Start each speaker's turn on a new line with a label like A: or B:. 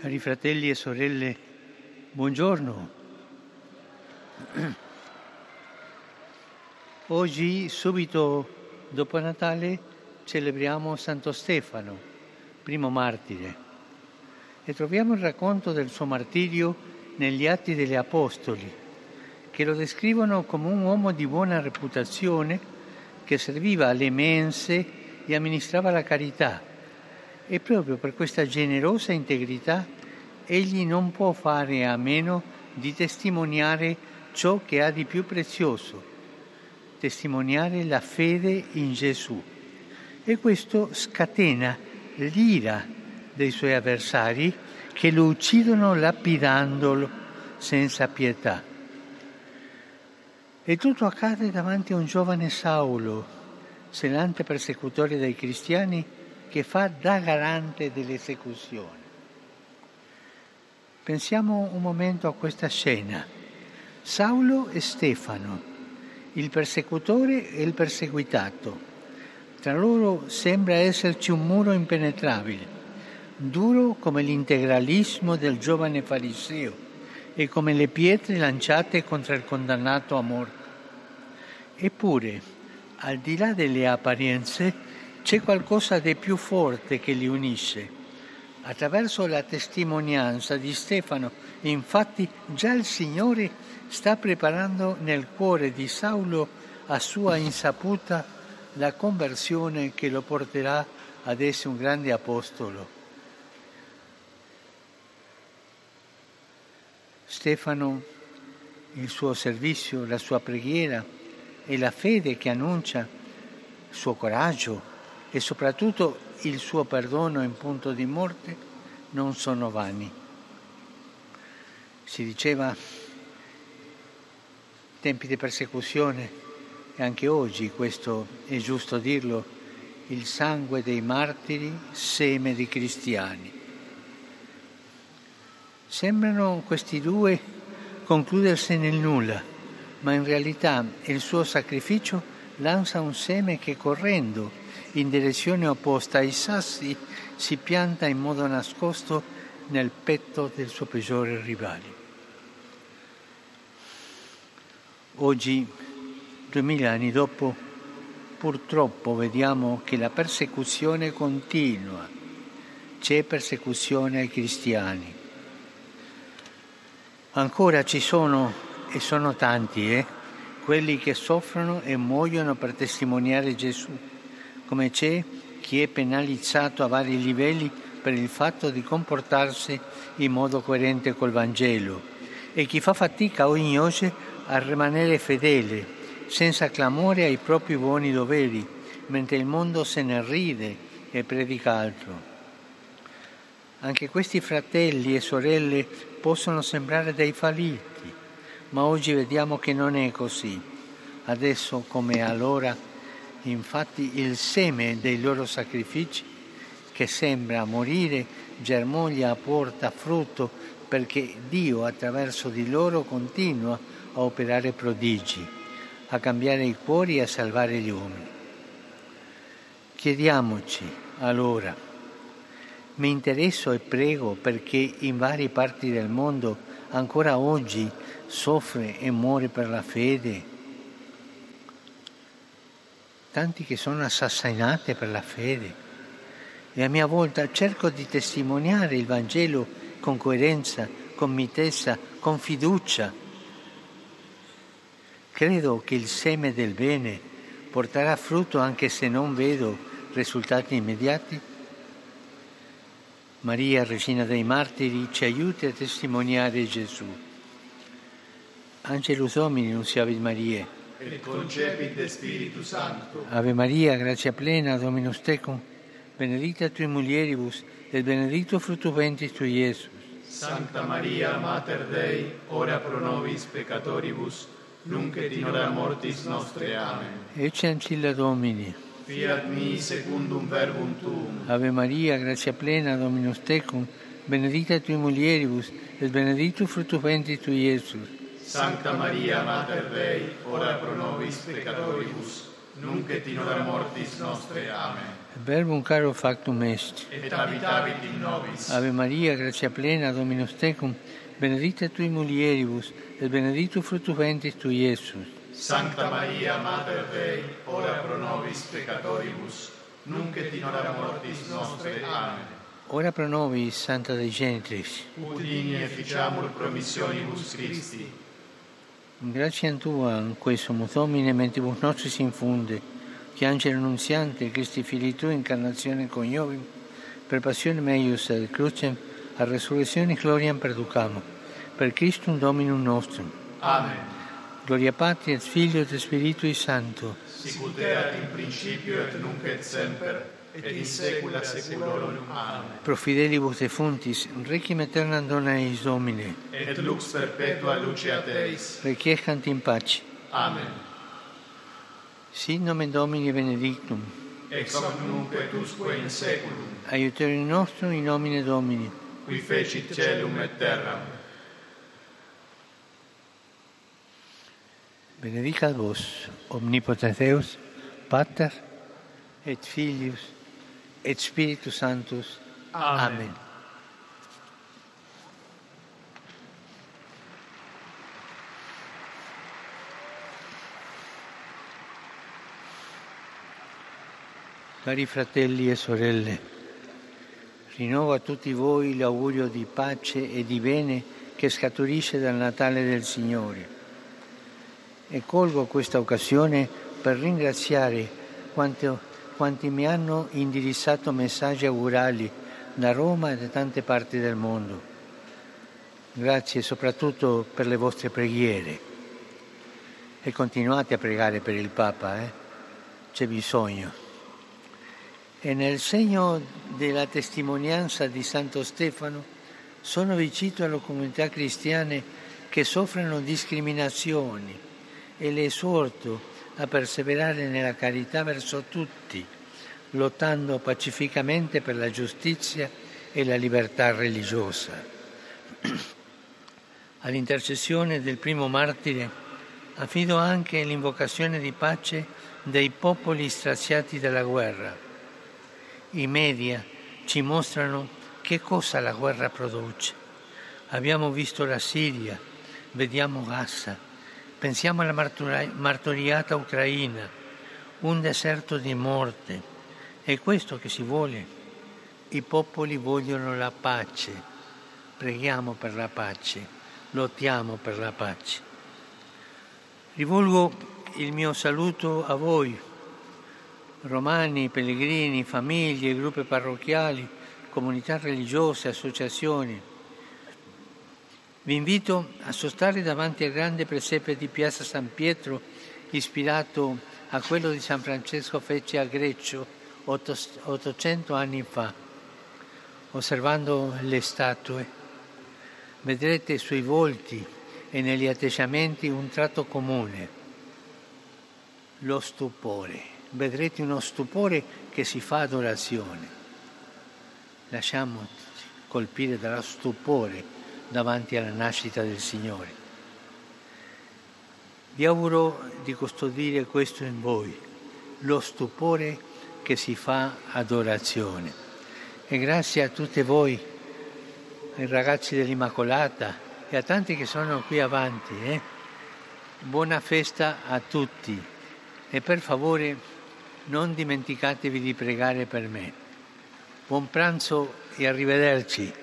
A: Cari fratelli e sorelle, buongiorno. Oggi, subito dopo Natale, celebriamo Santo Stefano, primo martire, e troviamo il racconto del suo martirio negli Atti degli Apostoli, che lo descrivono come un uomo di buona reputazione che serviva alle mense e amministrava la carità. E proprio per questa generosa integrità egli non può fare a meno di testimoniare ciò che ha di più prezioso, testimoniare la fede in Gesù. E questo scatena l'ira dei suoi avversari che lo uccidono lapidandolo senza pietà. E tutto accade davanti a un giovane Saulo, zelante persecutore dei cristiani, che fa da garante dell'esecuzione. Pensiamo un momento a questa scena. Saulo e Stefano, il persecutore e il perseguitato. Tra loro sembra esserci un muro impenetrabile, duro come l'integralismo del giovane fariseo e come le pietre lanciate contro il condannato a morte. Eppure, al di là delle apparenze, c'è qualcosa di più forte che li unisce. Attraverso la testimonianza di Stefano, infatti, già il Signore sta preparando nel cuore di Saulo, a sua insaputa, la conversione che lo porterà ad essere un grande apostolo. Stefano, il suo servizio, la sua preghiera e la fede che annuncia, il suo coraggio e soprattutto il suo perdono in punto di morte non sono vani. Si diceva, tempi di persecuzione, e anche oggi questo è giusto dirlo, il sangue dei martiri, seme di cristiani. Sembrano questi due concludersi nel nulla, ma in realtà il suo sacrificio lancia un seme che, correndo in direzione opposta ai sassi, si pianta in modo nascosto nel petto del suo peggiore rivale. Oggi, 2000 anni dopo, purtroppo vediamo che la persecuzione continua. C'è persecuzione ai cristiani. Ancora ci sono, e sono tanti, quelli che soffrono e muoiono per testimoniare Gesù, come c'è chi è penalizzato a vari livelli per il fatto di comportarsi in modo coerente col Vangelo e chi fa fatica ogni oggi a rimanere fedele, senza clamore ai propri buoni doveri, mentre il mondo se ne ride e predica altro. Anche questi fratelli e sorelle possono sembrare dei falliti, ma oggi vediamo che non è così. Adesso come allora, infatti, il seme dei loro sacrifici, che sembra morire, germoglia, porta frutto, perché Dio attraverso di loro continua a operare prodigi, a cambiare i cuori e a salvare gli uomini. Chiediamoci allora, mi interesso e prego perché in varie parti del mondo ancora oggi soffre e muore per la fede. Tanti che sono assassinati per la fede. E a mia volta cerco di testimoniare il Vangelo con coerenza, con mitezza, con fiducia. Credo che il seme del bene porterà frutto anche se non vedo risultati immediati. Maria, Regina dei Martiri, ci aiuti a testimoniare Gesù. Angelus Domini, nunciavit Mariae.
B: Et concepit de Spiritu Sancto.
A: Ave Maria, gratia plena, Dominus tecum, benedicta tui mulieribus, et benedictus fructus ventris tui, Iesus.
B: Sancta Maria, Mater Dei, ora pro nobis peccatoribus, nunc et in hora mortis nostre. Amen.
A: Ecce ancilla Domini.
B: Fiat mi secundum verbum tuum.
A: Ave Maria, gratia plena, Dominus tecum, benedicta tui mulieribus, et benedictus fructus ventris tui, Iesus.
B: Sancta Maria, Mater Dei, ora pro nobis peccatoribus, nunc et in hora mortis nostre. Amen.
A: Verbum caro factum est.
B: et habitavit in nobis.
A: Ave Maria, grazia plena, Dominus tecum, benedicta tui mulieribus, et benedictus fructus ventris tui, Iesus.
B: Sancta Maria, Mater Dei, ora pro nobis peccatoribus, nunc et in hora mortis nostre. Amen.
A: Ora pro nobis, Santa Dei Genitrix.
B: Ut digni efficiamur promissionibus Christi.
A: In gratia Tua, in questo Domine, mentibus nostris infunde, che Angelo Annunziante, Christi Filii Tui, incarnazione coniovim, per passione meius ad crucem, a resurrezione gloriam perducamo, per Christum Dominum nostrum.
B: Amen.
A: Gloria Patri et Filio et Spiritui Sancto.
B: Sicut erat in principio et nunc et semper, et in saecula saeculorum. Amen.
A: Pro fidelibus defuntis, requiem aeternam dona eis Domine.
B: Et lux perpetua luceat eis.
A: Requiescant in pace.
B: Amen.
A: Sit nomen Domini benedictum.
B: Ex hoc nunc et usque in saeculum,
A: Aiuterium nostrum in nomine Domini.
B: qui fecit caelum et terram.
A: Benedicat vos, omnipotens Deus, Pater, et Filius, et Spiritus Sanctus. Amen. Cari fratelli e sorelle, rinnovo a tutti voi l'augurio di pace e di bene che scaturisce dal Natale del Signore. E colgo questa occasione per ringraziare quanti mi hanno indirizzato messaggi augurali da Roma e da tante parti del mondo. Grazie soprattutto per le vostre preghiere. E continuate a pregare per il Papa, c'è bisogno. E nel segno della testimonianza di Santo Stefano sono vicino alle comunità cristiane che soffrono discriminazioni e le esorto a perseverare nella carità verso tutti, lottando pacificamente per la giustizia e la libertà religiosa. All'intercessione del primo martire affido anche l'invocazione di pace dei popoli straziati dalla guerra. I media ci mostrano che cosa la guerra produce. Abbiamo visto la Siria, vediamo Gaza, pensiamo alla martoriata Ucraina, un deserto di morte. È questo che si vuole. I popoli vogliono la pace. Preghiamo per la pace, lottiamo per la pace. Rivolgo il mio saluto a voi, romani, pellegrini, famiglie, gruppi parrocchiali, comunità religiose, associazioni. Vi invito a sostare davanti al grande presepe di Piazza San Pietro, ispirato a quello di San Francesco fece a Greccio 800 anni fa. Osservando le statue, vedrete sui volti e negli atteggiamenti un tratto comune, lo stupore. Vedrete uno stupore che si fa adorazione. Lasciamoci colpire dallo stupore davanti alla nascita del Signore. Vi auguro di custodire questo in voi, lo stupore che si fa adorazione. E grazie a tutte voi, ai ragazzi dell'Immacolata e a tanti che sono qui avanti. Buona festa a tutti e per favore non dimenticatevi di pregare per me. Buon pranzo e arrivederci.